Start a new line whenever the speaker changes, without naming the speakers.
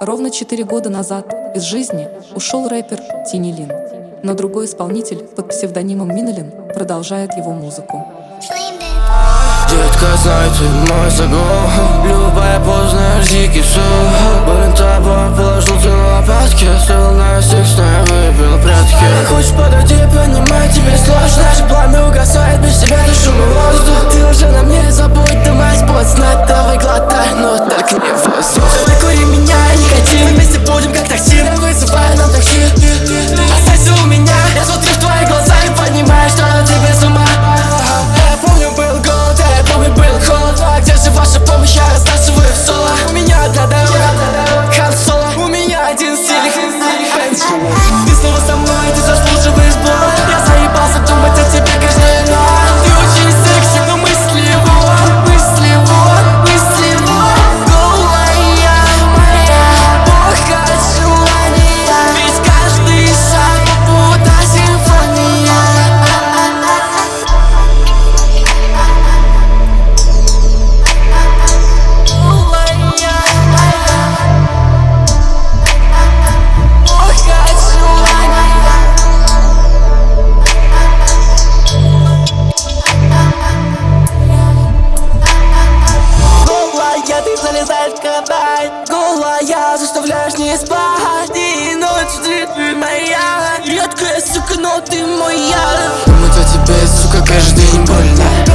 Ровно 4 года назад из жизни ушел рэпер Тини Лин, но другой исполнитель под псевдонимом Минолин продолжает его музыку.
Детка, знай, ты мой загон. Любая поздно, дикий сон. Болен тобой, положил ты на лопатки. Оставил на секстное, выпил прятки. Хочешь подойти, понимаю, тебе сложно. Наше пламя угасает, без тебя дышу воздух. Ты уже на мне забудь, ты мать, поздно. Давай глотай, но так не воздух. Давай кури меня, никотин. Мы вместе будем как токсин. Я вызываю нам такси. Останься у меня. Я смотрю в твои глаза и понимаю, что ты без ума. Я помню, был голод, я помню, был холод. А где же ваша помощь? Я раздашиваю в соло. У меня одна дорога, Хан Соло. У меня один стиль, ты снова со мной, ты заслуживаешь блага. Я заебался думать о тебе каждую ночь. Ты очень секси, но мысли его. Голая моя, бога желания. Ведь каждый шаг будто симфония. Ты залезаешь в кровать. Голая, заставляешь не спать. День и ночь, ты моя. Редкая, сука, но ты моя. Думать о тебе, сука, каждый день больно.